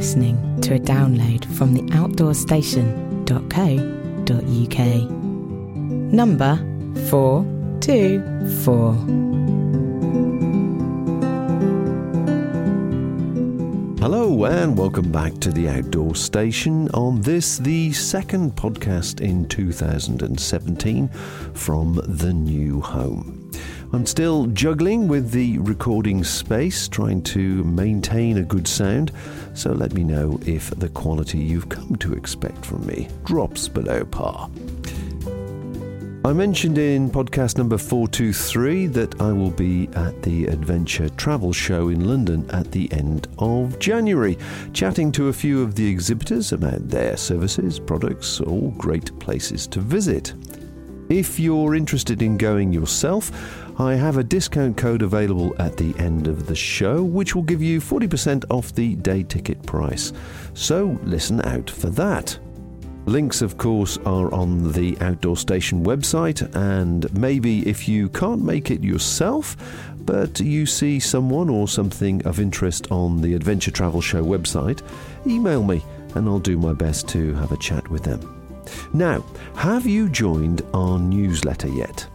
listening to a download from the outdoorstation.co.uk. Number 424. Hello and welcome back to the Outdoor Station on this, the second podcast in 2017 from the new home. I'm still juggling with the recording space, trying to maintain a good sound, so let me know if the quality you've come to expect from me drops below par. I mentioned in podcast number 423 that I will be at the Adventure Travel Show in London at the end of January, chatting to a few of the exhibitors about their services, products, all great places to visit. If you're interested in going yourself, I have a discount code available at the end of the show, which will give you 40% off the day ticket price. So listen out for that. Links, of course, are on the Outdoor Station website, and maybe if you can't make it yourself, but you see someone or something of interest on the Adventure Travel Show website, email me and I'll do my best to have a chat with them. Now, have you joined our newsletter yet?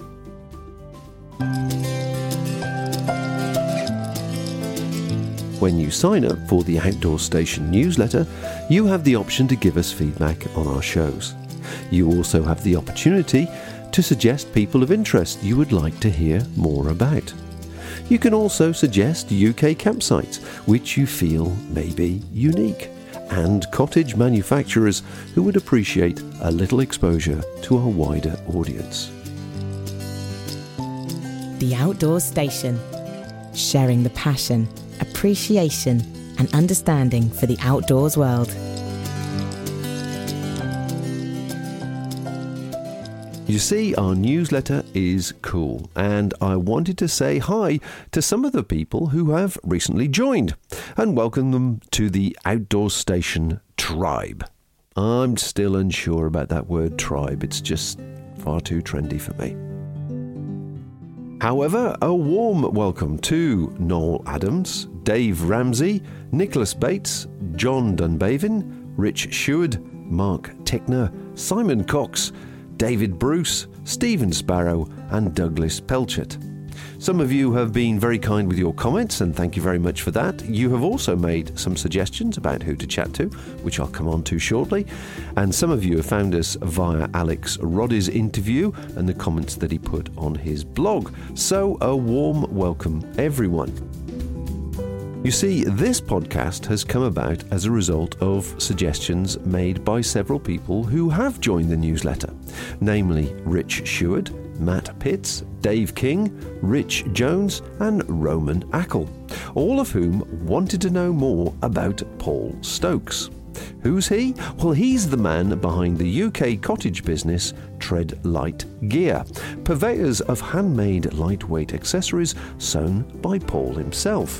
When you sign up for the Outdoor Station newsletter, you have the option to give us feedback on our shows. You also have the opportunity to suggest people of interest you would like to hear more about. You can also suggest UK campsites which you feel may be unique, and cottage manufacturers who would appreciate a little exposure to a wider audience. The Outdoor Station, sharing the passion, appreciation and understanding for the outdoors world. You see, our newsletter is cool, and I wanted to say hi to some of the people who have recently joined and welcome them to the Outdoor Station tribe. I'm still unsure about that word tribe, it's just far too trendy for me. However, a warm welcome to Noel Adams, Dave Ramsey, Nicholas Bates, John Dunbavin, Rich Sheward, Mark Tickner, Simon Cox, David Bruce, Stephen Sparrow and Douglas Pelchet. Some of you have been very kind with your comments, and thank you very much for that. You have also made some suggestions about who to chat to, which I'll come on to shortly. And some of you have found us via Alex Roddy's interview and the comments that he put on his blog. So a warm welcome, everyone. You see, this podcast has come about as a result of suggestions made by several people who have joined the newsletter, namely Rich Sheward, Matt Pitts, Dave King, Rich Jones and Roman Ackle, all of whom wanted to know more about Paul Stokes. Who's he? Well, he's the man behind the UK cottage business Tread Light Gear, purveyors of handmade lightweight accessories sewn by Paul himself.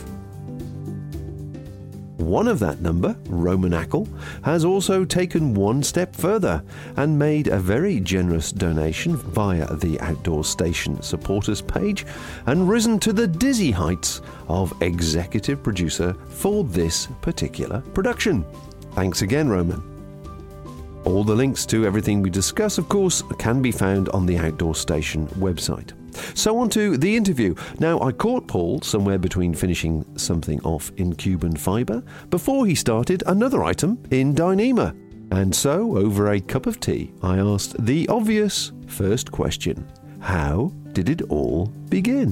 One of that number, Roman Ackle, has also taken one step further and made a very generous donation via the Outdoor Station supporters page and risen to the dizzy heights of executive producer for this particular production. Thanks again, Roman. All the links to everything we discuss, of course, can be found on the Outdoor Station website. So on to the interview. Now, I caught Paul somewhere between finishing something off in Cuban fibre before he started another item in Dyneema. And so, over a cup of tea, I asked the obvious first question. How did it all begin?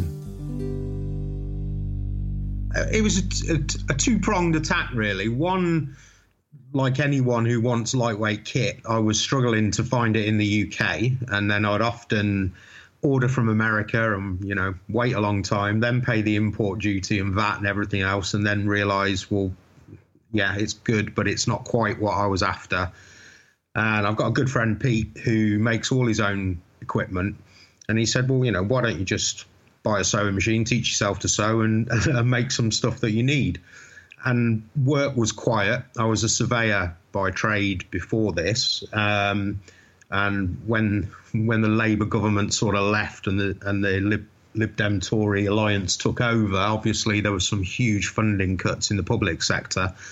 It was a two-pronged attack, really. One, like anyone who wants lightweight kit, I was struggling to find it in the UK, and then I'd often order from America and, wait a long time, then pay the import duty and VAT and everything else, and then realise, well, yeah, it's good, but it's not quite what I was after. And I've got a good friend, Pete, who makes all his own equipment. And he said, well, why don't you just buy a sewing machine, teach yourself to sew and make some stuff that you need. And work was quiet. I was a surveyor by trade before this. And when the Labour government sort of left and the Lib Dem Tory alliance took over, obviously there was some huge funding cuts in the public sector.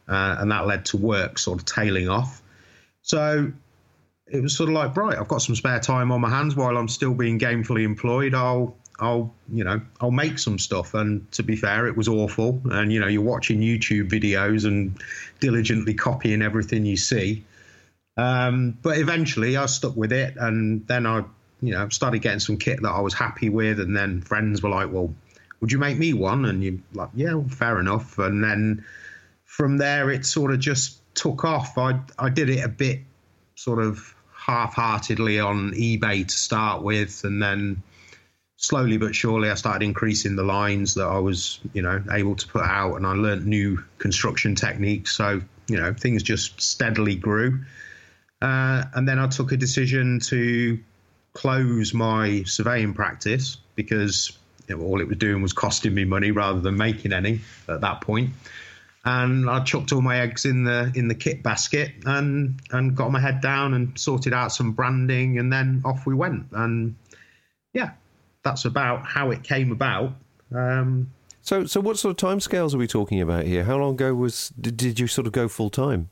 and that led to work sort of tailing off. So it was sort of like, right, I've got some spare time on my hands while I'm still being gainfully employed. I'll make some stuff. And to be fair, it was awful. And, you're watching YouTube videos and diligently copying everything you see. But eventually I stuck with it. And then I, started getting some kit that I was happy with. And then friends were like, well, would you make me one? And you're like, yeah, well, fair enough. And then from there, it sort of just took off. I did it a bit sort of half-heartedly on eBay to start with, and then slowly but surely I started increasing the lines that I was, able to put out, and I learned new construction techniques. So, things just steadily grew. And then I took a decision to close my surveying practice because all it was doing was costing me money rather than making any at that point. And I chucked all my eggs in the kit basket and got my head down and sorted out some branding, and then off we went. And yeah, that's about how it came about. So what sort of timescales are we talking about here? How long ago did you sort of go full time?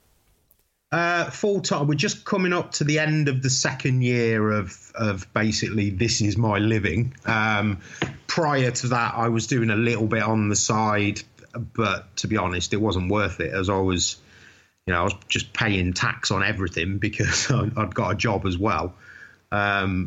Full time. We're just coming up to the end of the second year of basically this is my living. Prior to that, I was doing a little bit on the side. But to be honest, it wasn't worth it, as I was just paying tax on everything because I'd got a job as well. And,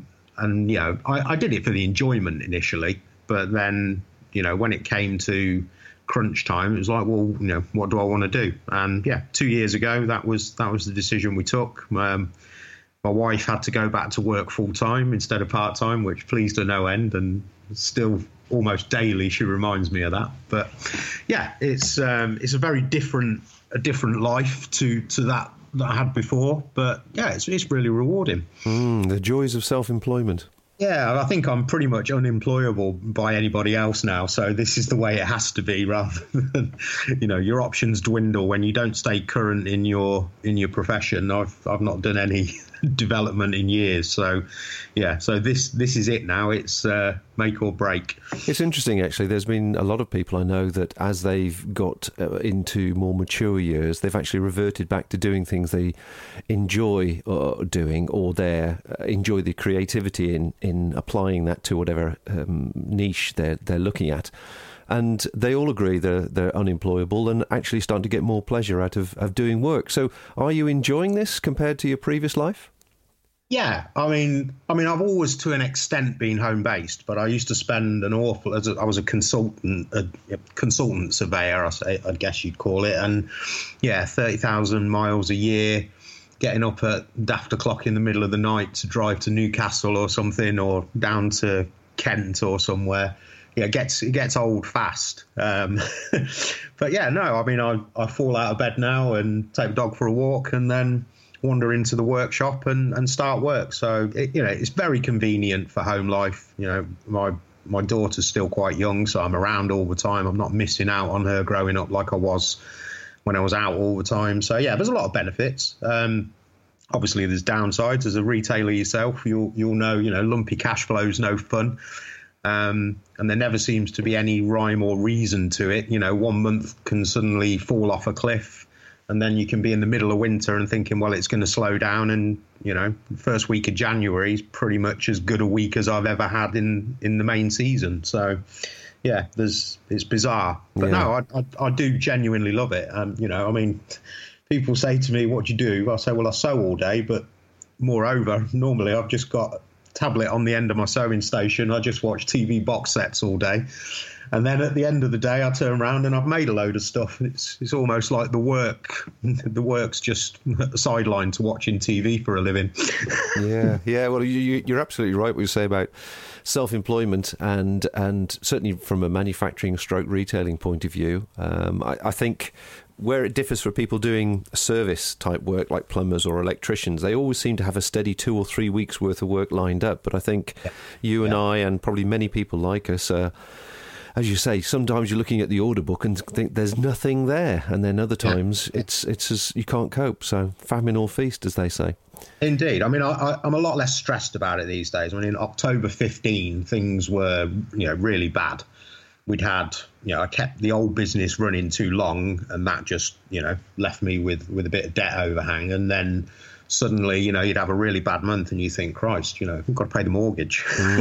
I did it for the enjoyment initially. But then, when it came to crunch time, it was like, well, what do I want to do? And 2 years ago, that was the decision we took. My wife had to go back to work full time instead of part time, which pleased her no end, and still almost daily she reminds me of that. But yeah, it's a very different life to that I had before. But yeah, it's really rewarding. The joys of self-employment. Yeah, I think I'm pretty much unemployable by anybody else now. So this is the way it has to be, rather than, your options dwindle when you don't stay current in your profession. I've not done any development in years. So yeah, so this is it now. It's make or break. It's interesting, actually. There's been a lot of people I know that as they've got into more mature years, they've actually reverted back to doing things they enjoy doing, or they enjoy the creativity in applying that to whatever niche they're looking at. And they all agree they're unemployable and actually starting to get more pleasure out of doing work. So are you enjoying this compared to your previous life? Yeah, I mean, I've always, to an extent, been home based, but I used to spend I was a consultant surveyor, I guess you'd call it, and 30,000 miles a year, getting up at daft o'clock in the middle of the night to drive to Newcastle or something, or down to Kent or somewhere. Yeah, it gets old fast. But yeah, no, I mean, I fall out of bed now and take the dog for a walk and then wander into the workshop and start work. So, it's very convenient for home life. My daughter's still quite young, so I'm around all the time. I'm not missing out on her growing up like I was when I was out all the time. So, yeah, there's a lot of benefits. Obviously, there's downsides. As a retailer yourself, you'll know, lumpy cash flow is no fun. And there never seems to be any rhyme or reason to it. 1 month can suddenly fall off a cliff, and then you can be in the middle of winter and thinking, well, it's going to slow down. And, first week of January is pretty much as good a week as I've ever had in the main season. So, yeah, it's bizarre. But no, I do genuinely love it. People say to me, what do you do? I say, well, I sew all day. But moreover, normally I've just got tablet on the end of my sewing station. I just watch TV box sets all day, and then at the end of the day I turn around and I've made a load of stuff. It's almost like the work's just a sideline to watching TV for a living. yeah well, you're absolutely right what you say about self-employment, and certainly from a manufacturing stroke retailing point of view. I think where it differs for people doing service type work like plumbers or electricians, they always seem to have a steady 2 or 3 weeks worth of work lined up. But I think you and I, and probably many people like us, as you say, sometimes you're looking at the order book and think there's nothing there, and then other times it's as you can't cope. So famine or feast, as they say. Indeed. I mean, I'm a lot less stressed about it these days. I mean, in October 15, things were really bad. We'd had I kept the old business running too long, and that just, left me with a bit of debt overhang. And then suddenly, you'd have a really bad month and you think, Christ, I've got to pay the mortgage.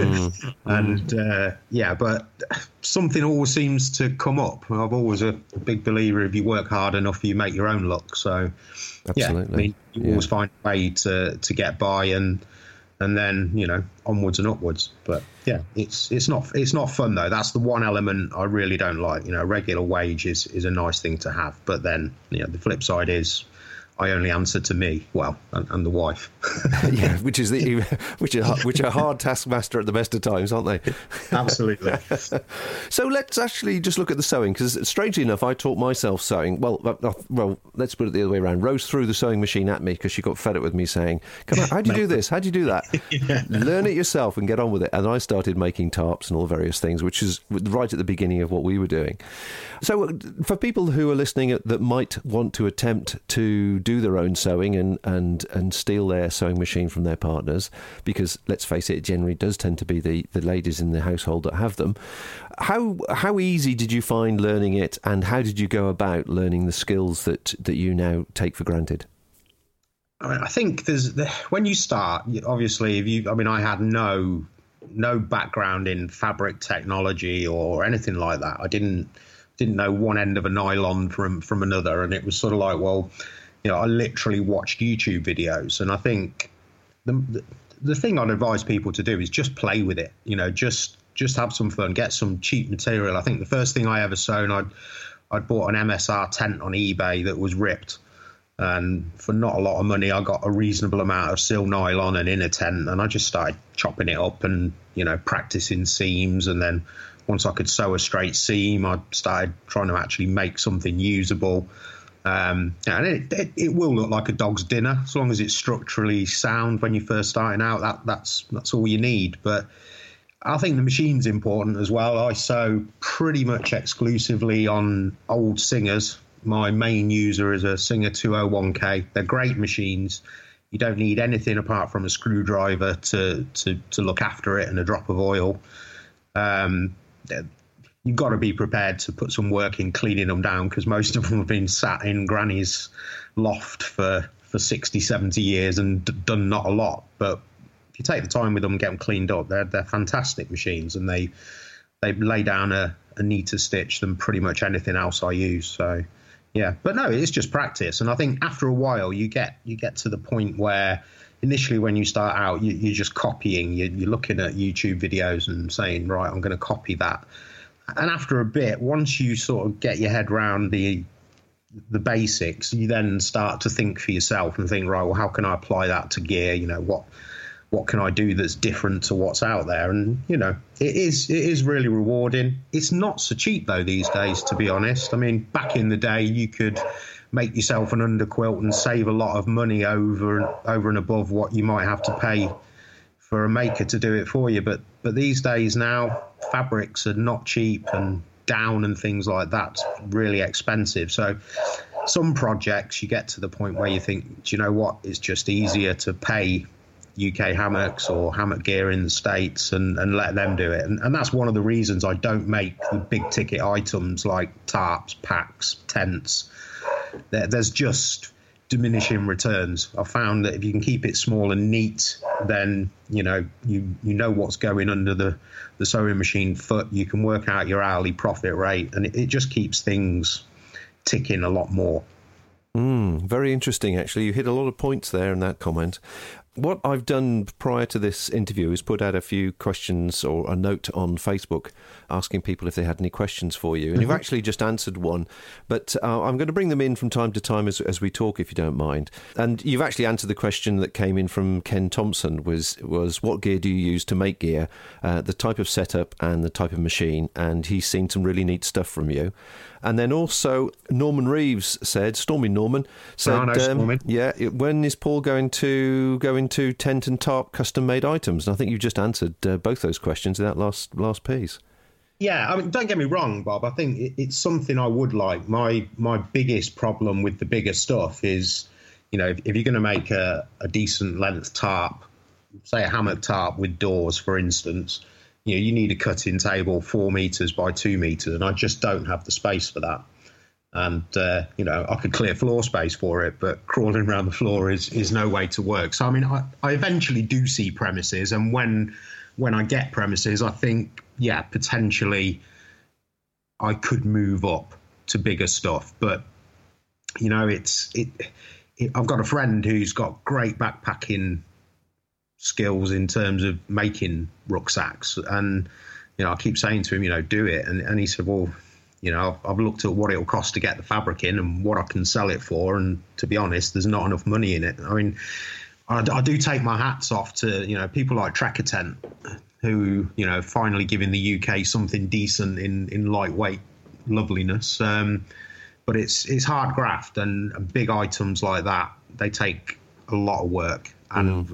But something always seems to come up. I'm always a big believer, if you work hard enough, you make your own luck. So, absolutely. You always find a way to get by and then, onwards and upwards. But it's not fun though. That's the one element I really don't like. Regular wage is a nice thing to have. But then, the flip side is, I only answer to me, and the wife. which are hard taskmaster at the best of times, aren't they? Absolutely. So let's actually just look at the sewing, because strangely enough, I taught myself sewing. Well, let's put it the other way around. Rose threw the sewing machine at me because she got fed up with me saying, "Come on, how do you do this? How do you do that? Learn it yourself and get on with it." And I started making tarps and all various things, which is right at the beginning of what we were doing. So for people who are listening that might want to attempt to do their own sewing and steal their sewing machine from their partners, because let's face it generally does tend to be the ladies in the household that have them, how easy did you find learning it, and how did you go about learning the skills that you now take for granted? I think when you start, obviously, I had no background in fabric technology or anything like that. I didn't know one end of a nylon from another, and it was sort of like, I literally watched YouTube videos. And I think the thing I'd advise people to do is just play with it. Just have some fun, get some cheap material. I think the first thing I ever sewn, I'd bought an MSR tent on eBay that was ripped, and for not a lot of money, I got a reasonable amount of sil nylon and inner tent, and I just started chopping it up and practicing seams. And then once I could sew a straight seam, I started trying to actually make something usable. And it will look like a dog's dinner as long as it's structurally sound when you're first starting out. That's all you need. But I think the machine's important as well. I sew pretty much exclusively on old Singers. My main user is a Singer 201K. They're great machines. You don't need anything apart from a screwdriver to look after it and a drop of oil. You've got to be prepared to put some work in cleaning them down, because most of them have been sat in Granny's loft for 60, 70 years and done not a lot. But if you take the time with them and get them cleaned up, they're fantastic machines, and they lay down a neater stitch than pretty much anything else I use. So, yeah. But no, it's just practice. And I think after a while you get to the point where initially when you start out, you're just copying. You're looking at YouTube videos and saying, right, I'm going to copy that. And after a bit, once you sort of get your head around the basics, you then start to think for yourself and think, right, well, how can I apply that to gear? What can I do that's different to what's out there? And, it is really rewarding. It's not so cheap, though, these days, to be honest. I mean, back in the day, you could make yourself an underquilt and save a lot of money over and above what you might have to pay for a maker to do it for you. But these days now, fabrics are not cheap, and down and things like that's really expensive. So some projects you get to the point where you think, do you know what, it's just easier to pay UK hammocks or hammock gear in the States and let them do it. And that's one of the reasons I don't make the big ticket items like tarps, packs, tents. There's just diminishing returns. I've found that if you can keep it small and neat, then you know what's going under the sewing machine foot. You can work out your hourly profit rate, and it just keeps things ticking a lot more. Very interesting, actually. You hit a lot of points there in that comment. What I've done prior to this interview is put out a few questions or a note on Facebook asking people if they had any questions for you. And you've actually just answered one, but I'm going to bring them in from time to time as we talk, if you don't mind. And you've actually answered the question that came in from Ken Thompson, was what gear do you use to make gear, the type of setup and the type of machine. And he's seen some really neat stuff from you. And then also Norman Reeves said, Stormy Norman said, when is Paul going to go into tent and tarp custom made items? And I think you just answered both those questions in that last piece. Yeah, I mean, don't get me wrong, Bob. I think it's something I would like. My biggest problem with the bigger stuff is, if you're going to make a decent length tarp, say a hammock tarp with doors, for instance, you need a cutting table 4 meters by 2 meters, and I just don't have the space for that. And, I could clear floor space for it, but crawling around the floor is no way to work. So, I mean, I eventually do see premises. And when I get premises, I think, potentially I could move up to bigger stuff. But, I've got a friend who's got great backpacking skills in terms of making rucksacks. And, I keep saying to him, do it. And he said, well, I've looked at what it'll cost to get the fabric in and what I can sell it for. And to be honest, there's not enough money in it. I mean, I do take my hats off to, people like Trekker Tent, who, finally giving the UK something decent in lightweight loveliness. But it's hard graft, and big items like that, they take a lot of work. And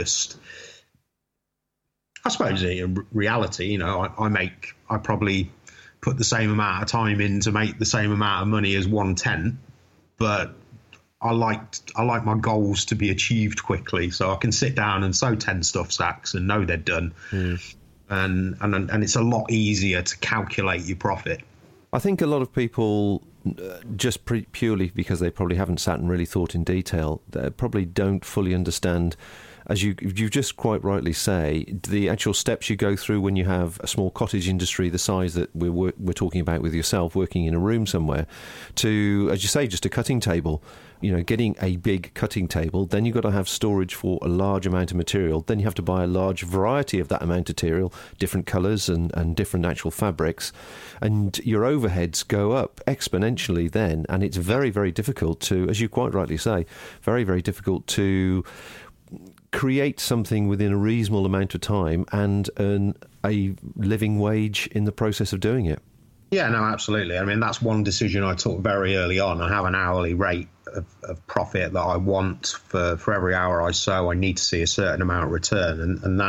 I suppose in reality, I probably put the same amount of time in to make the same amount of money as one tent, but I like my goals to be achieved quickly, so I can sit down and sew 10 stuff sacks and know they're done. And it's a lot easier to calculate your profit. I think a lot of people, just purely because they probably haven't sat and really thought in detail, they probably don't fully understand, as you just quite rightly say, the actual steps you go through when you have a small cottage industry the size that we're talking about with yourself, working in a room somewhere, to, as you say, just a cutting table. Getting a big cutting table, then you've got to have storage for a large amount of material. Then you have to buy a large variety of that amount of material, different colours and different actual fabrics. And your overheads go up exponentially then. And it's very, very difficult to, as you quite rightly say, very, very difficult to create something within a reasonable amount of time and earn a living wage in the process of doing it. Yeah, no, absolutely. I mean, that's one decision I took very early on. I have an hourly rate of profit that I want for every hour I sew. I need to see a certain amount of return, and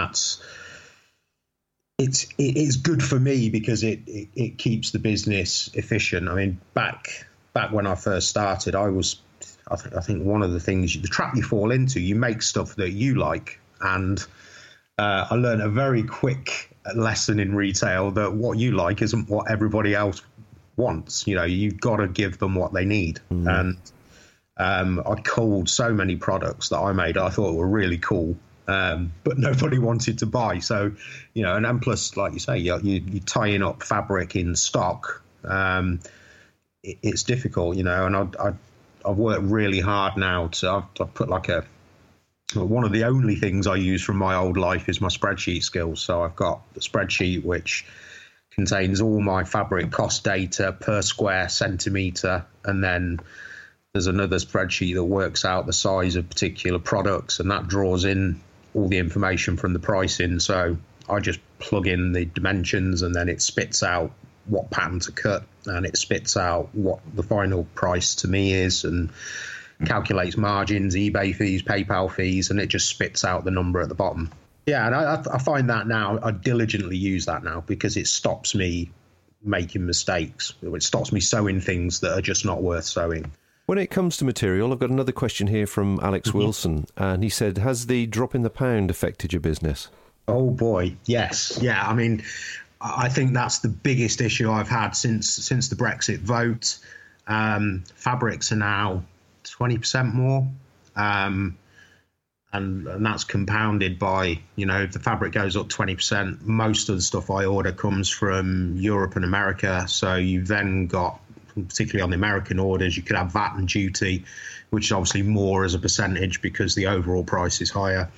it's good for me because it keeps the business efficient. I mean, back when I first started, I think one of the things, the trap you fall into, you make stuff that you like, and I learned a very quick lesson in retail that what you like isn't what everybody else wants. You've got to give them what they need. And I culled so many products that I made I thought were really cool, but nobody wanted to buy. So, and plus, like you say, you're tying up fabric in stock. It's difficult, and I've worked really hard now I've put one of the only things I use from my old life is my spreadsheet skills. So I've got the spreadsheet which contains all my fabric cost data per square centimetre, and then there's another spreadsheet that works out the size of particular products, and that draws in all the information from the pricing. So I just plug in the dimensions, and then it spits out what pattern to cut, and it spits out what the final price to me is, and calculates margins, eBay fees, PayPal fees, and it just spits out the number at the bottom. Yeah, and I find that now, I diligently use that now because it stops me making mistakes. It stops me sewing things that are just not worth sewing. When it comes to material, I've got another question here from Alex Wilson, and he said, has the drop in the pound affected your business? Oh boy, yes. Yeah, I mean, I think that's the biggest issue I've had since the Brexit vote. Fabrics are now 20% more, and that's compounded by, if the fabric goes up 20%, most of the stuff I order comes from Europe and America. So you've then got, particularly on the American orders, you could have VAT and duty, which is obviously more as a percentage because the overall price is higher.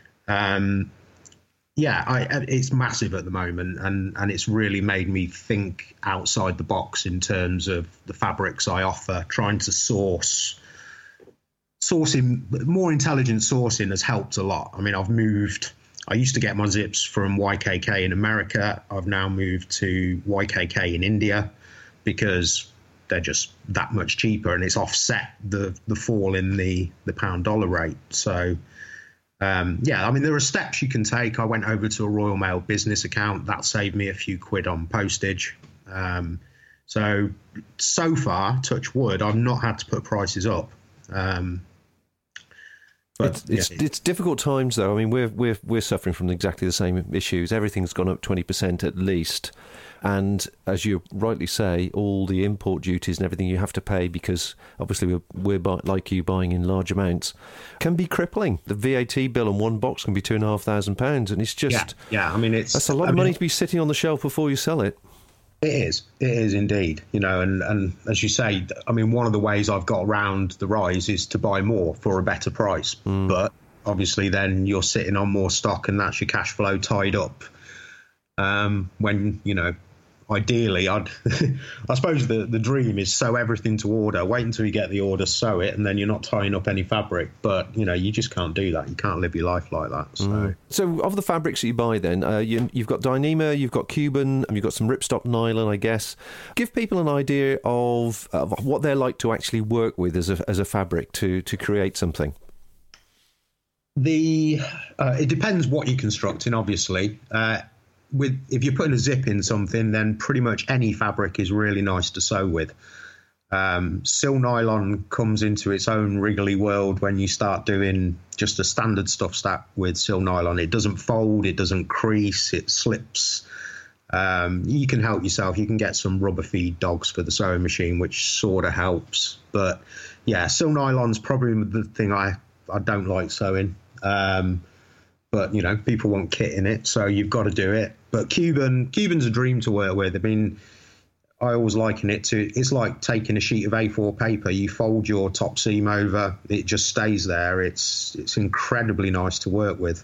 It's massive at the moment, and it's really made me think outside the box in terms of the fabrics I offer. Trying to sourcing, more intelligent sourcing has helped a lot. I mean, I used to get my zips from YKK in America. I've now moved to YKK in India because they're just that much cheaper, and it's offset the fall in the pound dollar rate. So, I mean, there are steps you can take. I went over to a Royal Mail business account. That saved me a few quid on postage. So far, touch wood, I've not had to put prices up. But it's difficult times, though. I mean, we're suffering from exactly the same issues. Everything's gone up 20% at least, and as you rightly say, all the import duties and everything you have to pay, because obviously we're like you, buying in large amounts, can be crippling. The VAT bill on one box can be £2,500, and it's just I mean, that's a lot of money to be sitting on the shelf before you sell it. It is indeed, and as you say, I mean, one of the ways I've got around the rise is to buy more for a better price. But obviously then you're sitting on more stock, and that's your cash flow tied up. When, ideally, I suppose the dream is sew everything to order, wait until you get the order, sew it, and then you're not tying up any fabric. But, you just can't do that. You can't live your life like that. So of the fabrics that you buy then, you've got Dyneema, you've got Cuben, and you've got some ripstop nylon, I guess. Give people an idea of what they're like to actually work with as a fabric to create something. It depends what you're constructing, obviously. If you're putting a zip in something, then pretty much any fabric is really nice to sew with. Sil nylon comes into its own wriggly world when you start doing just a standard stuff stack with sil nylon. It doesn't fold, it doesn't crease, it slips. You can help yourself. You can get some rubber feed dogs for the sewing machine, which sort of helps. But yeah, sil nylon's probably the thing I don't like sewing. But, people want kit in it, so you've got to do it. But Cuben's a dream to work with. I mean, I always liken it to, it's like taking a sheet of A4 paper. You fold your top seam over, it just stays there. It's incredibly nice to work with.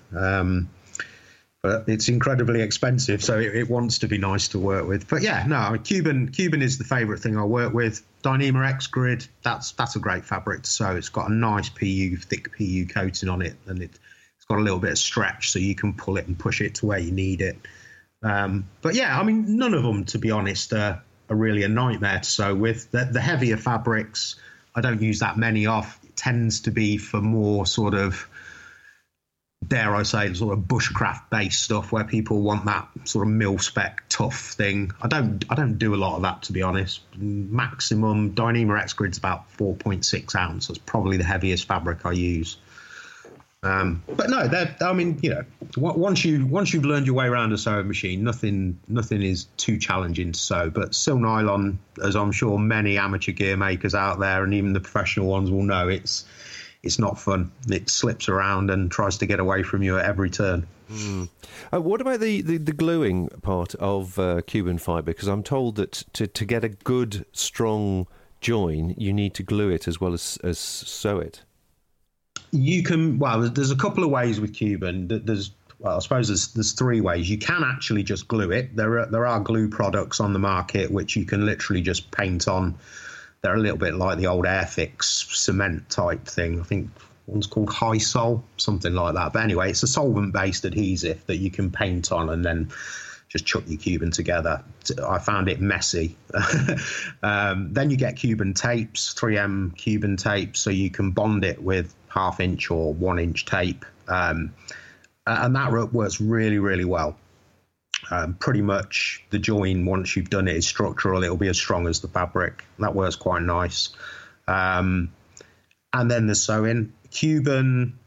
But it's incredibly expensive, so it wants to be nice to work with. But yeah, no, Cuben is the favourite thing I work with. Dyneema X Grid, that's a great fabric to sew. It's got a nice thick PU coating on it, and it's got a little bit of stretch, so you can pull it and push it to where you need it. But yeah, I mean, none of them, to be honest, are really a nightmare to sew with. The heavier fabrics, I don't use that many of. It tends to be for more sort of, dare I say, sort of bushcraft-based stuff where people want that sort of mil-spec tough thing. I don't do a lot of that, to be honest. Maximum Dyneema X Grid's about 4.6 ounce. That's probably the heaviest fabric I use. But no, I mean, once you've learned your way around a sewing machine, nothing is too challenging to sew. But sil nylon, as I'm sure many amateur gear makers out there and even the professional ones will know, it's not fun. It slips around and tries to get away from you at every turn. What about the gluing part of Cuben fibre? Because I'm told that to get a good, strong join, you need to glue it as well as sew it. You can, there's a couple of ways with Cuben. I suppose there's three ways. You can actually just glue it. There are glue products on the market which you can literally just paint on. They're a little bit like the old Airfix cement type thing. I think one's called Hysol, something like that. But anyway, it's a solvent-based adhesive that you can paint on and then just chuck your Cuben together. I found it messy. Then you get Cuben tapes, 3M Cuben tapes, so you can bond it with 1/2 inch or 1 inch tape. And that works really, really well. Pretty much the join, once you've done it, is structural. It'll be as strong as the fabric. That works quite nice. And then the sewing. Cuben,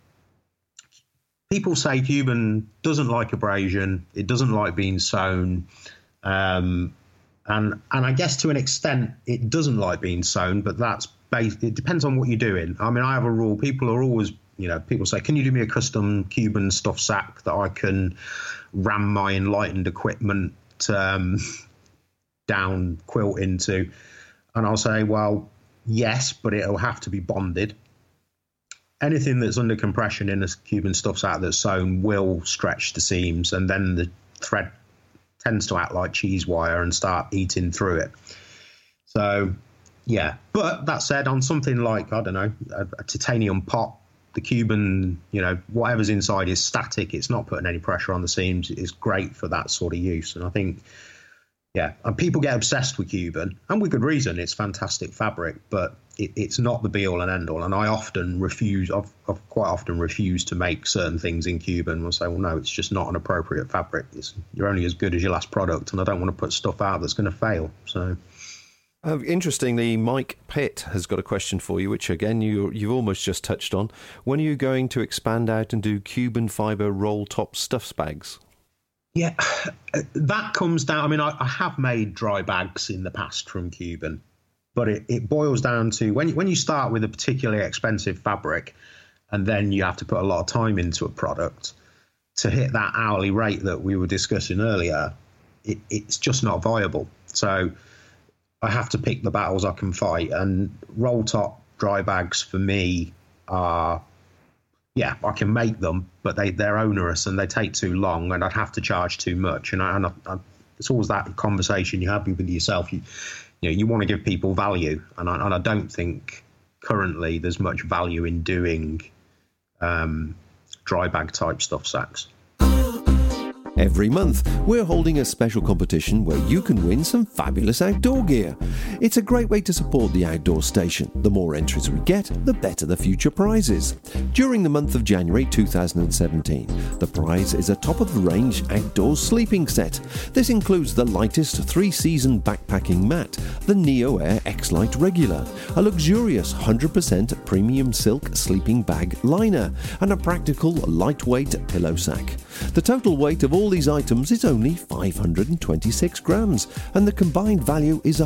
people say Cuben doesn't like abrasion. It doesn't like being sewn. And I guess to an extent it doesn't like being sewn, but it depends on what you're doing. I mean, I have a rule. People are always, people say, can you do me a custom Cuben stuff sack that I can ram my Enlightened equipment down quilt into? And I'll say, well, yes, but it'll have to be bonded. Anything that's under compression in a Cuben stuff sack that's sewn will stretch the seams, and then the thread tends to act like cheese wire and start eating through it. So, yeah. But that said, on something like, I don't know, a titanium pot, the Cuben, whatever's inside is static. It's not putting any pressure on the seams. It's great for that sort of use. And I think, yeah, and people get obsessed with Cuben, and with good reason. It's fantastic fabric, but it's not the be-all and end-all. And I've quite often refused to make certain things in Cuben. I'll say, well, no, it's just not an appropriate fabric. You're only as good as your last product, and I don't want to put stuff out that's going to fail. So, Interestingly, Mike Pitt has got a question for you, which again you've almost just touched on. When are you going to expand out and do Cuban fibre roll top stuffs bags? Yeah, that comes down. I mean, I have made dry bags in the past from Cuban, but it boils down to when you start with a particularly expensive fabric, and then you have to put a lot of time into a product to hit that hourly rate that we were discussing earlier. It's just not viable. So I have to pick the battles I can fight, and roll top dry bags for me are, yeah, I can make them, but they're onerous and they take too long, and I'd have to charge too much. And I it's always that conversation you have with yourself. You want to give people value, and I don't think currently there's much value in doing dry bag type stuff sacks. Every month, we're holding a special competition where you can win some fabulous outdoor gear. It's a great way to support the Outdoor Station. The more entries we get, the better the future prizes. During the month of January 2017, the prize is a top-of-the-range outdoor sleeping set. This includes the lightest 3-season backpacking mat, the Neo Air X-Lite Regular, a luxurious 100% premium silk sleeping bag liner, and a practical lightweight pillow sack. The total weight of all these items is only 526 grams, and the combined value is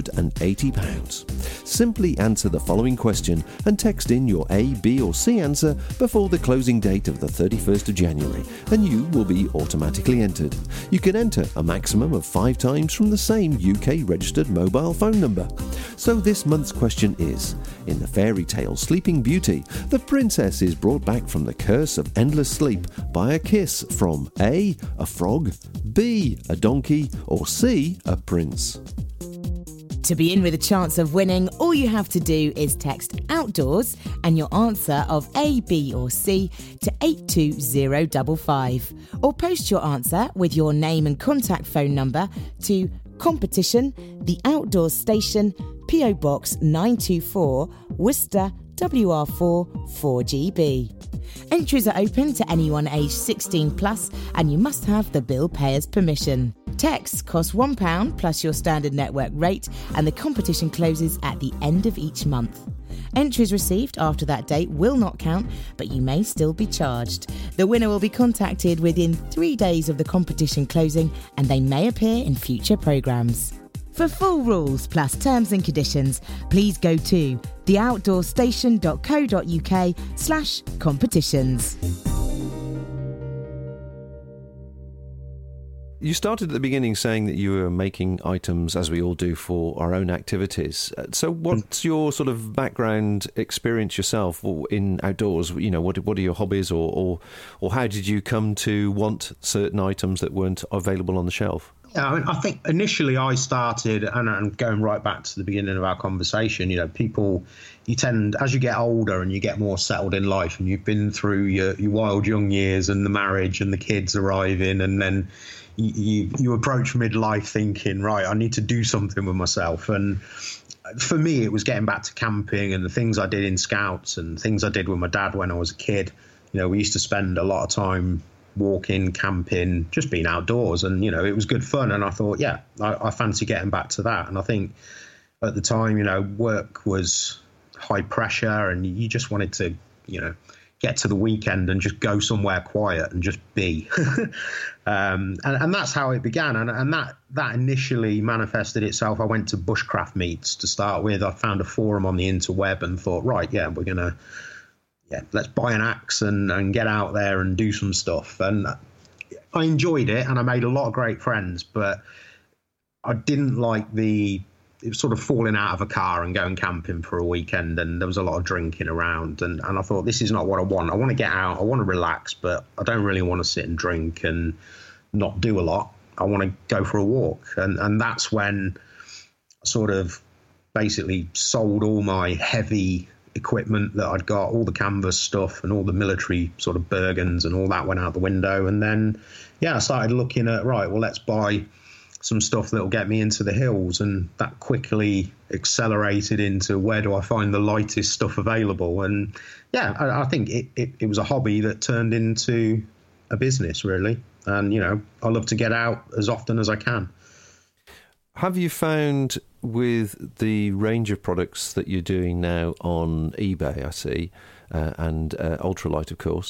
£180. Simply answer the following question and text in your A, B or C answer before the closing date of the 31st of January, and you will be automatically entered. You can enter a maximum of 5 times from the same UK registered mobile phone number. So this month's question is, in the fairy tale Sleeping Beauty, the princess is brought back from the curse of endless sleep by a kiss from A, a frog, B, a donkey, or C, a prince. To be in with a chance of winning, all you have to do is text outdoors and your answer of A, B or C to 82055, or post your answer with your name and contact phone number to Competition, The Outdoor Station, PO Box 924, Worcester, WR4 4GB. Entries are open to anyone aged 16 plus, and you must have the bill payer's permission. Texts cost £1 plus your standard network rate, and the competition closes at the end of each month. Entries received after that date will not count, but you may still be charged. The winner will be contacted within 3 days of the competition closing, and they may appear in future programmes. For full rules plus terms and conditions, please go to theoutdoorstation.co.uk/competitions. You started at the beginning saying that you were making items, as we all do, for our own activities. So what's your sort of background experience yourself in outdoors? You know, what are your hobbies, or how did you come to want certain items that weren't available on the shelf? Yeah, I mean, I think initially I started, and I'm going right back to the beginning of our conversation, people, you tend, as you get older and you get more settled in life, and you've been through your wild young years and the marriage and the kids arriving, and then you approach midlife thinking, right, I need to do something with myself. And for me, it was getting back to camping and the things I did in Scouts and things I did with my dad when I was a kid. We used to spend a lot of time walking, camping, just being outdoors, and it was good fun. And I thought, yeah, I fancy getting back to that. And I think at the time, work was high pressure, and you just wanted to, get to the weekend and just go somewhere quiet and just be. And that's how it began. And that initially manifested itself. I went to bushcraft meets to start with. I found a forum on the interweb and thought, right, yeah, we're going to, let's buy an axe and get out there and do some stuff. And I enjoyed it, and I made a lot of great friends, but I didn't like it was sort of falling out of a car and going camping for a weekend, and there was a lot of drinking around, and I thought, this is not what I want. I want to get out, I want to relax, but I don't really want to sit and drink and not do a lot. I want to go for a walk. And that's when I sort of basically sold all my heavy equipment that I'd got, all the canvas stuff and all the military sort of Bergens, and all that went out the window. And then, I started looking at, right, well, let's buy some stuff that will get me into the hills, and that quickly accelerated into, where do I find the lightest stuff available? And I think it was a hobby that turned into a business, really. And I love to get out as often as I can. Have you found with the range of products that you're doing now on eBay, I see, and Ultralight, of course,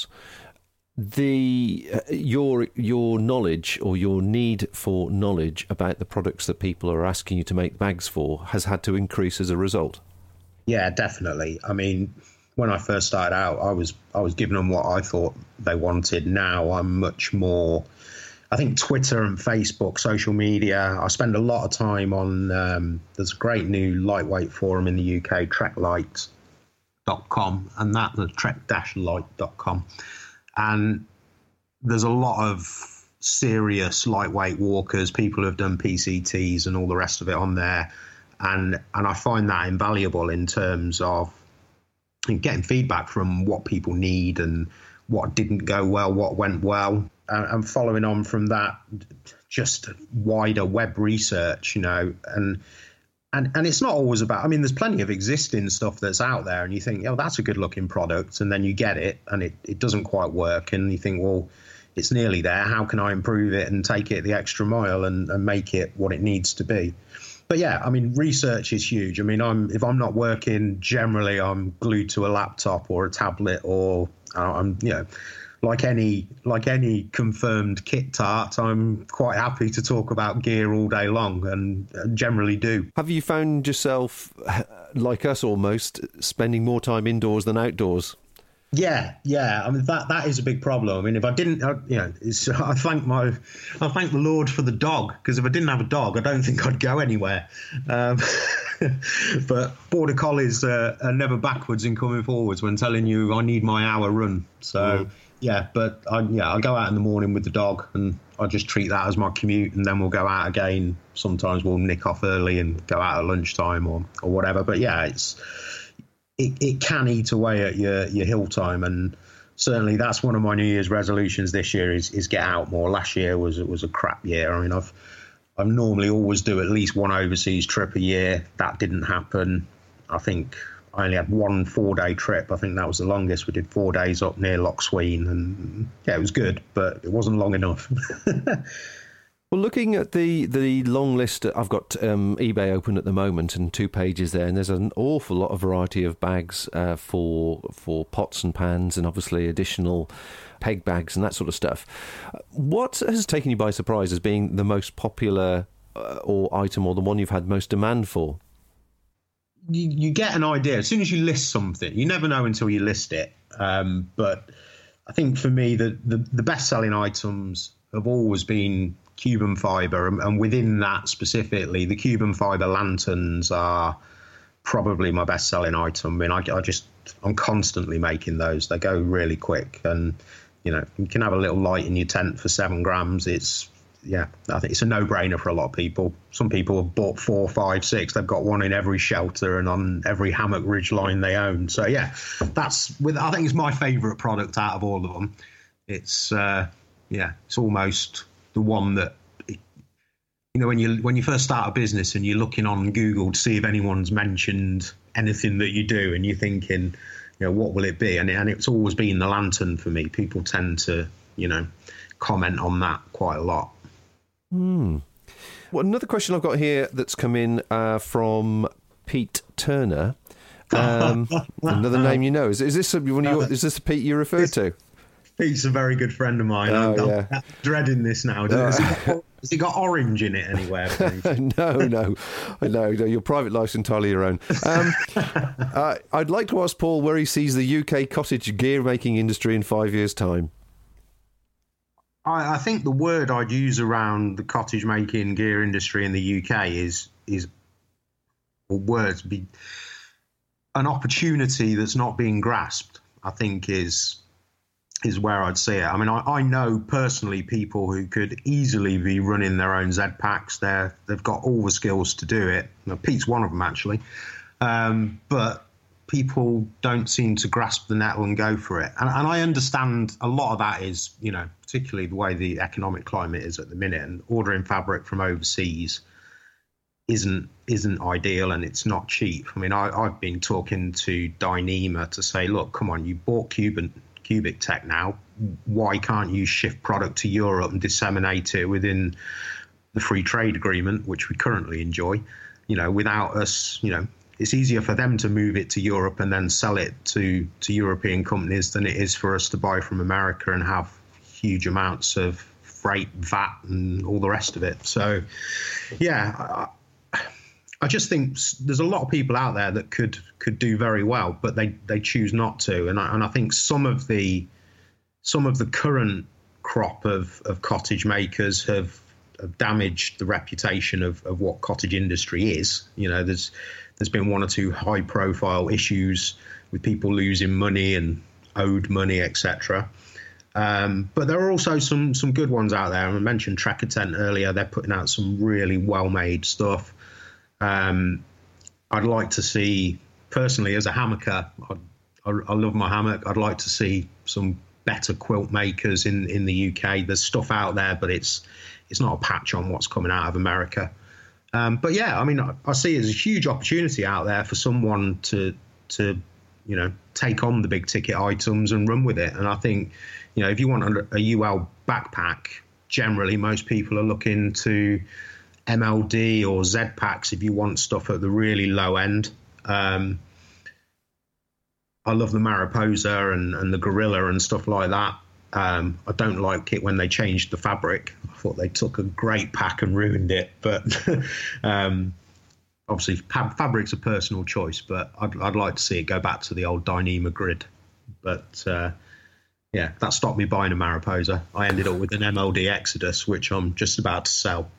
your knowledge or your need for knowledge about the products that people are asking you to make bags for has had to increase as a result? Yeah, definitely. I mean, when I first started out, I was giving them what I thought they wanted. Now I'm much more, I think Twitter and Facebook, social media, I spend a lot of time on, there's a great new lightweight forum in the UK, treklight.com, and that, the trek-light.com. And there's a lot of serious lightweight walkers, people who have done PCTs and all the rest of it on there. And I find that invaluable in terms of getting feedback from what people need and what didn't go well, what went well. And following on from that, just wider web research, and it's not always about, I mean, there's plenty of existing stuff that's out there and you think, oh, that's a good looking product. And then you get it and it doesn't quite work. And you think, well, it's nearly there. How can I improve it and take it the extra mile and make it what it needs to be? But yeah, I mean, research is huge. I mean, if I'm not working, generally I'm glued to a laptop or a tablet, or I'm, like any confirmed kit tart, I'm quite happy to talk about gear all day long, and generally do. Have you found yourself, like us almost, spending more time indoors than outdoors? Yeah. I mean, that is a big problem. I mean, if I didn't, I thank the Lord for the dog, because if I didn't have a dog, I don't think I'd go anywhere. But border collies are never backwards in coming forwards when telling you I need my hour run. So yeah, but I go out in the morning with the dog, and I just treat that as my commute, and then we'll go out again. Sometimes we'll nick off early and go out at lunchtime or whatever. But yeah, it can eat away at your hill time, and certainly that's one of my New Year's resolutions this year is get out more. Last year was a crap year. I mean, I've normally always do at least one overseas trip a year. That didn't happen. I think I only had one 4-day trip. I think that was the longest. We did 4 days up near Loch Sween, and yeah, it was good, but it wasn't long enough. Well, looking at the long list, I've got eBay open at the moment and 2 pages there, and there's an awful lot of variety of bags for pots and pans, and obviously additional peg bags and that sort of stuff. What has taken you by surprise as being the most popular or item, or the one you've had most demand for? You get an idea as soon as you list something. You never know until you list it. But I think for me, the best-selling items have always been Cuben fibre, and within that specifically, the Cuben fibre lanterns are probably my best-selling item. I mean, I'm constantly making those. They go really quick, and you can have a little light in your tent for 7 grams. I think it's a no-brainer for a lot of people. Some people have bought 4, 5, 6. They've got one in every shelter and on every hammock ridge line they own. So yeah, I think it's my favourite product out of all of them. It's it's almost the one that, when you first start a business and you're looking on Google to see if anyone's mentioned anything that you do, and you're thinking, what will it be? And it's always been the lantern for me. People tend to, comment on that quite a lot. Well, another question I've got here that's come in from Pete Turner. Another name you know. Is this is this the Pete you referred to? Pete's a very good friend of mine. I'm dreading this now. Has he got orange in it anywhere? No. Your private life's entirely your own. I'd like to ask Paul where he sees the UK cottage gear making industry in 5 years' time. I think the word I'd use around the cottage making gear industry in the UK is an opportunity that's not being grasped, I think is where I'd see it. I mean, I know personally people who could easily be running their own Z packs. They've got all the skills to do it. Pete's one of them, actually. But people don't seem to grasp the nettle and go for it. And I understand a lot of that is, particularly the way the economic climate is at the minute, and ordering fabric from overseas isn't ideal, and it's not cheap. I mean, I've been talking to Dyneema to say, look, come on, you bought Cubic Tech now. Why can't you shift product to Europe and disseminate it within the free trade agreement, which we currently enjoy, without us, it's easier for them to move it to Europe and then sell it to European companies than it is for us to buy from America and have huge amounts of freight, VAT, and all the rest of it. So, yeah, I just think there's a lot of people out there that could do very well, but they choose not to. And I think some of the current crop of cottage makers have damaged the reputation of what cottage industry is. There's been one or two high profile issues with people losing money and owed money, etc. But there are also some good ones out there. I mentioned Trekker Tent earlier. They're putting out some really well-made stuff. I'd like to see, personally, as a hammocker, I love my hammock. I'd like to see some better quilt makers in the UK. There's stuff out there, but it's not a patch on what's coming out of America. But yeah, I mean, I see it as a huge opportunity out there for someone to take on the big ticket items and run with it. And I think, if you want a UL backpack, generally most people are looking to MLD or Z packs if you want stuff at the really low end. I love the Mariposa and the Gorilla and stuff like that. I don't like it when they changed the fabric. I thought they took a great pack and ruined it. But obviously, fabric's a personal choice. But I'd like to see it go back to the old Dyneema grid. But yeah, that stopped me buying a Mariposa. I ended up with an MLD Exodus, which I'm just about to sell.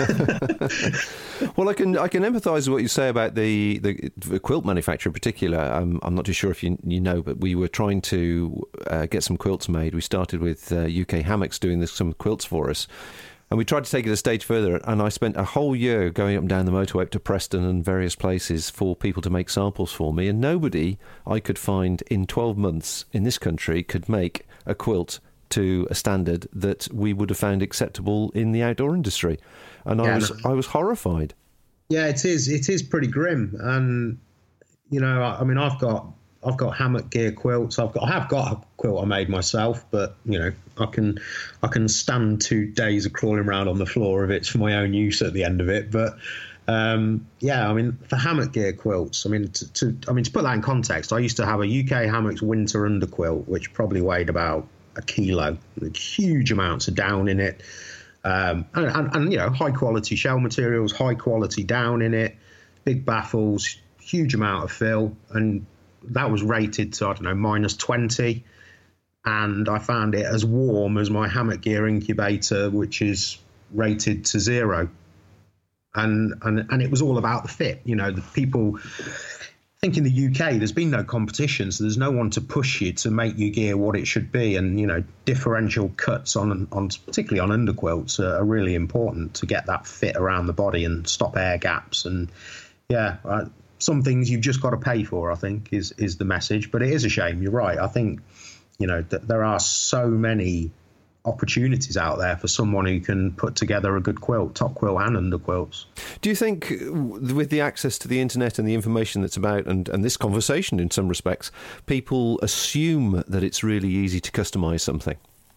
Well, I can empathise with what you say about the quilt manufacturer in particular. I'm not too sure if you know, but we were trying to get some quilts made. We started with UK Hammocks doing some quilts for us. And we tried to take it a stage further, and I spent a whole year going up and down the motorway up to Preston and various places for people to make samples for me, and nobody I could find in 12 months in this country could make a quilt to a standard that we would have found acceptable in the outdoor industry. And I was horrified. Yeah, it is pretty grim. And, I mean, I've got hammock gear quilts. I have got a quilt I made myself, but I can stand 2 days of crawling around on the floor if it's for my own use at the end of it. But yeah, I mean, for hammock gear quilts, I mean, to put that in context, I used to have a UK Hammocks winter underquilt, which probably weighed about a kilo, with huge amounts of down in it, and high quality shell materials, high quality down in it, big baffles, huge amount of fill, and that was rated to, -20. And I found it as warm as my hammock gear incubator, which is rated to 0. And it was all about the fit. The people, I think in the UK, there's been no competition, so there's no one to push you to make your gear what it should be. And, differential cuts on particularly on underquilts are really important to get that fit around the body and stop air gaps. And yeah, some things you've just got to pay for, I think, is the message. But it is a shame. You're right. I think, that there are so many opportunities out there for someone who can put together a good quilt, top quilt and underquilts. Do you think with the access to the internet and the information that's about and this conversation in some respects, people assume that it's really easy to customise something?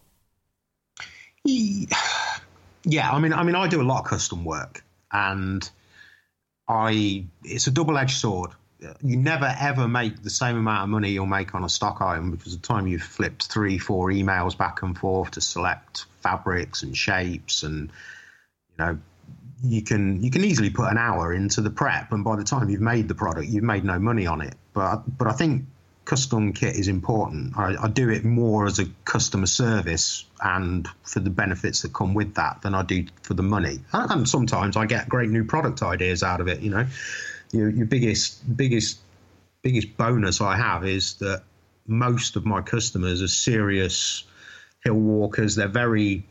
Yeah, I mean, I do a lot of custom work, and it's a double-edged sword. You never ever make the same amount of money you'll make on a stock item, because the time you've flipped 3-4 emails back and forth to select fabrics and shapes, and you can easily put an hour into the prep, and by the time you've made the product, you've made no money on it. But I think custom kit is important. I do it more as a customer service and for the benefits that come with that than I do for the money. And sometimes I get great new product ideas out of it. Your biggest bonus I have is that most of my customers are serious hill walkers. They're very,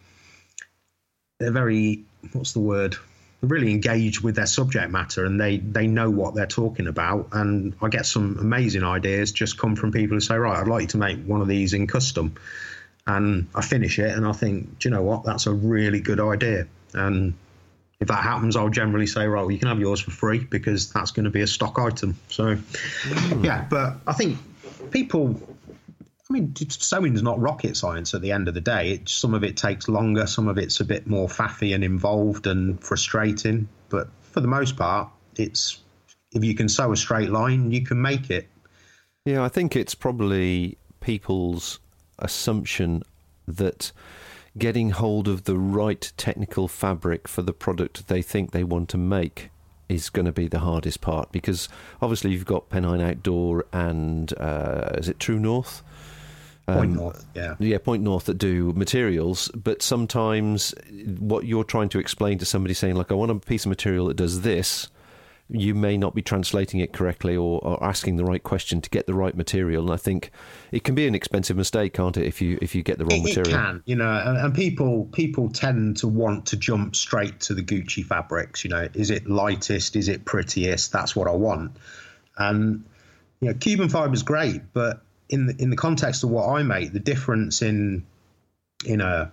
what's the word? They're really engaged with their subject matter, and they know what they're talking about. And I get some amazing ideas just come from people who say, right, I'd like you to make one of these in custom. And I finish it and I think, do you know what? That's a really good idea. And if that happens, I'll generally say, right, well, you can have yours for free, because that's going to be a stock item. So, yeah, but I think people, I mean, sewing's not rocket science at the end of the day. Some of it takes longer, some of it's a bit more faffy and involved and frustrating. But for the most part, if you can sew a straight line, you can make it. Yeah, I think it's probably people's assumption that getting hold of the right technical fabric for the product they think they want to make is going to be the hardest part, because obviously you've got Pennine Outdoor and is it True North? Point North, yeah. Yeah, Point North that do materials, but sometimes what you're trying to explain to somebody saying, like, I want a piece of material that does this, you may not be translating it correctly or asking the right question to get the right material. And I think it can be an expensive mistake, can't it, if you get the wrong material? It can, you know, and people tend to want to jump straight to the Gucci fabrics. You know, is it lightest? Is it prettiest? That's what I want. And, you know, Cuben fibre is great, but in the context of what I make, the difference in an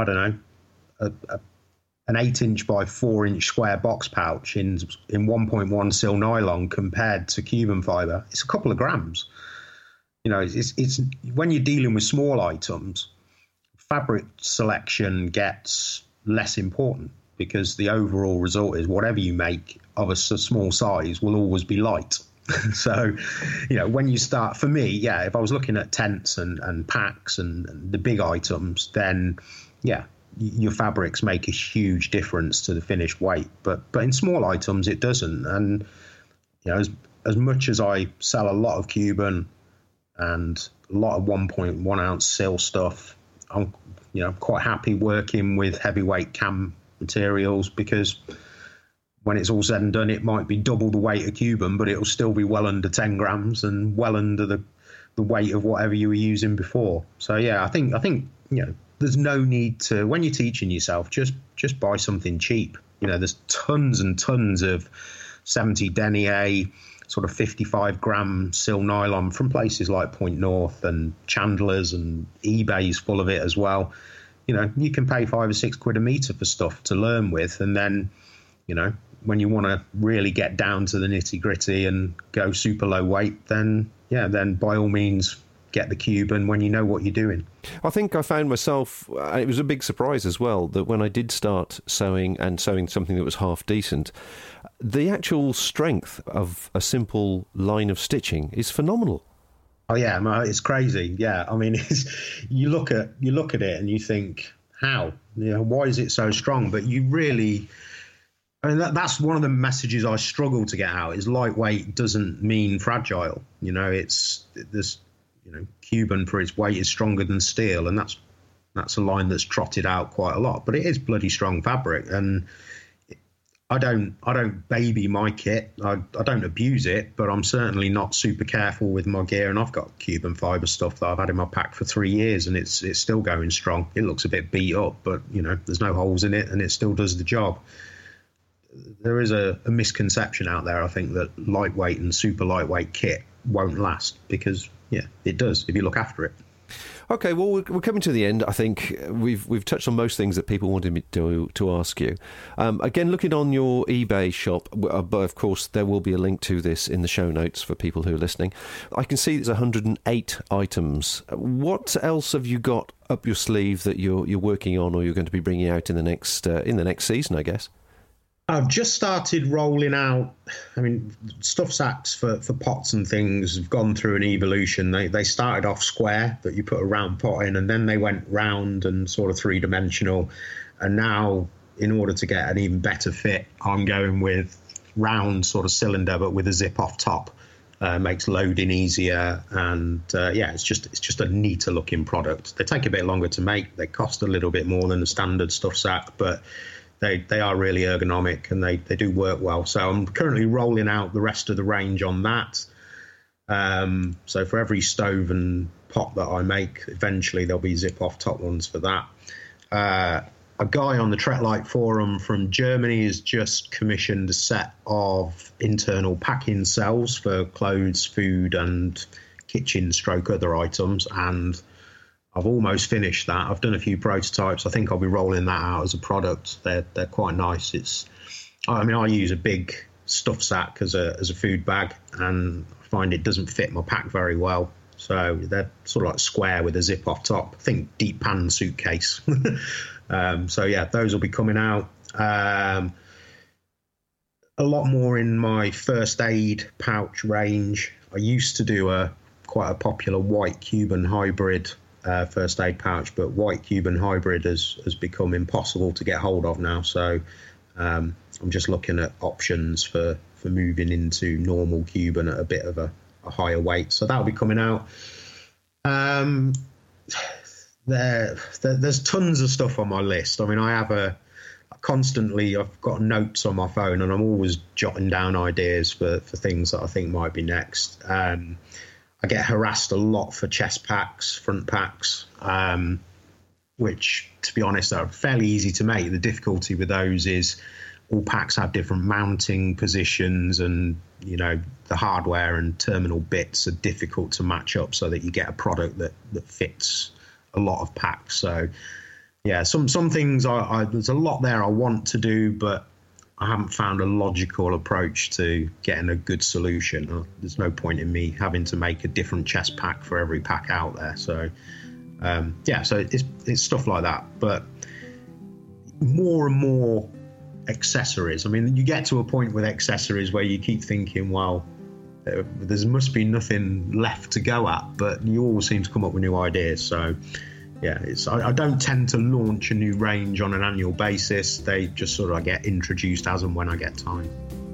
8-inch by 4-inch square box pouch in 1.1 sil nylon compared to Cuben fibre, it's a couple of grams. You know, it's when you're dealing with small items, fabric selection gets less important, because the overall result is whatever you make of a small size will always be light. So, you know, when you start, for me, yeah, if I was looking at tents and packs and the big items, then yeah, your fabrics make a huge difference to the finished weight. But in small items, it doesn't. And, you know, as much as I sell a lot of Cuben and a lot of 1.1 ounce sil stuff, I'm, you know, quite happy working with heavyweight cam materials, because when it's all said and done, it might be double the weight of Cuben, but it'll still be well under 10 grams and well under the weight of whatever you were using before. So yeah, I think you know, there's no need to, when you're teaching yourself, just buy something cheap. You know, there's tons and tons of 70 denier, sort of 55 gram sil nylon from places like Point North and Chandler's, and eBay's full of it as well. You know, you can pay £5 or £6 a metre for stuff to learn with, and then, you know, when you want to really get down to the nitty gritty and go super low weight, then yeah, then by all means get the Cuben when you know what you're doing. I think I found myself, it was a big surprise as well, that when I did start sewing something that was half decent, the actual strength of a simple line of stitching is phenomenal. Oh yeah, it's crazy. Yeah, I mean, you look at it and you think, how? You know, why is it so strong? But you really, I mean, that's one of the messages I struggle to get out, is lightweight doesn't mean fragile. You know, you know, Cuben for its weight is stronger than steel, and that's a line that's trotted out quite a lot. But it is bloody strong fabric, and I don't baby my kit. I don't abuse it, but I'm certainly not super careful with my gear. And I've got Cuben fibre stuff that I've had in my pack for 3 years, and it's still going strong. It looks a bit beat up, but you know, there's no holes in it, and it still does the job. There is a misconception out there, I think, that lightweight and super lightweight kit won't last, because yeah, it does if you look after it. Okay, well, we're coming to the end. I think we've touched on most things that people wanted me to ask you. Again, looking on your eBay shop, but of course there will be a link to this in the show notes for people who are listening. I can see there's 108 items. What else have you got up your sleeve that you're working on, or you're going to be bringing out in the next season, I guess? I've just started rolling out, I mean, stuff sacks for pots and things have gone through an evolution. They started off square, that you put a round pot in, and then they went round and sort of three-dimensional. And now, in order to get an even better fit, I'm going with round sort of cylinder, but with a zip off top. Makes loading easier, and yeah, it's just a neater looking product. They take a bit longer to make. They cost a little bit more than a standard stuff sack, but they are really ergonomic, and they do work well. So I'm currently rolling out the rest of the range on that. So for every stove and pot that I make, eventually there'll be zip-off top ones for that. A guy on the Tretlite forum from Germany has just commissioned a set of internal packing cells for clothes, food, and kitchen stroke other items, and I've almost finished that. I've done a few prototypes. I think I'll be rolling that out as a product. They're quite nice. I use a big stuff sack as a food bag, and I find it doesn't fit my pack very well. So they're sort of like square with a zip off top. I think deep pan suitcase. So yeah, those will be coming out. A lot more in my first aid pouch range. I used to do quite a popular white Cuban hybrid first aid pouch, but white Cuban hybrid has become impossible to get hold of now. So I'm just looking at options for moving into normal Cuban at a bit of a higher weight. So that'll be coming out. There's tons of stuff on my list. I mean, I've got notes on my phone, and I'm always jotting down ideas for things that I think might be next. I get harassed a lot for chest packs, front packs, which, to be honest, are fairly easy to make. The difficulty with those is all packs have different mounting positions, and the hardware and terminal bits are difficult to match up so that you get a product that fits a lot of packs. So yeah, some things there's a lot there I want to do, but I haven't found a logical approach to getting a good solution. There's no point in me having to make a different chest pack for every pack out there. So so it's stuff like that, but more and more accessories. I mean, you get to a point with accessories where you keep thinking, well, there must be nothing left to go at, but you always seem to come up with new ideas. So yeah, I don't tend to launch a new range on an annual basis. They just sort of get introduced as and when I get time.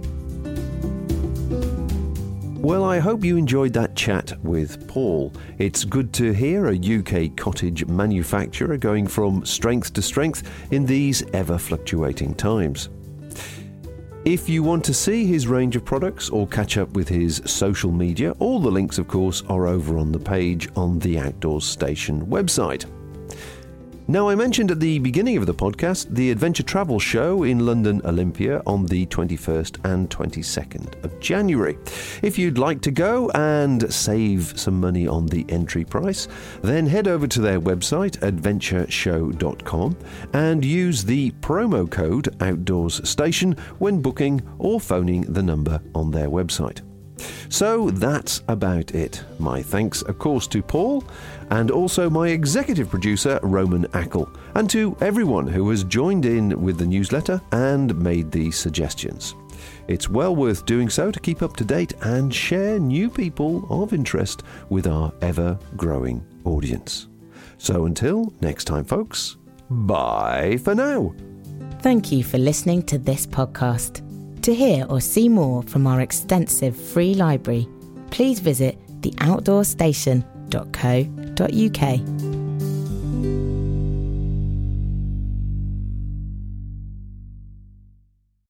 Well, I hope you enjoyed that chat with Paul. It's good to hear a UK cottage manufacturer going from strength to strength in these ever-fluctuating times. If you want to see his range of products or catch up with his social media, all the links, of course, are over on the page on the Outdoors Station website. Now, I mentioned at the beginning of the podcast the Adventure Travel Show in London Olympia on the 21st and 22nd of January. If you'd like to go and save some money on the entry price, then head over to their website, adventureshow.com, and use the promo code Outdoors Station when booking or phoning the number on their website. So that's about it. My thanks, of course, to Paul, and also my executive producer, Roman Ackle, and to everyone who has joined in with the newsletter and made these suggestions. It's well worth doing so to keep up to date and share new people of interest with our ever-growing audience. So until next time, folks, bye for now. Thank you for listening to this podcast. To hear or see more from our extensive free library, please visit theoutdoorstation.co.uk.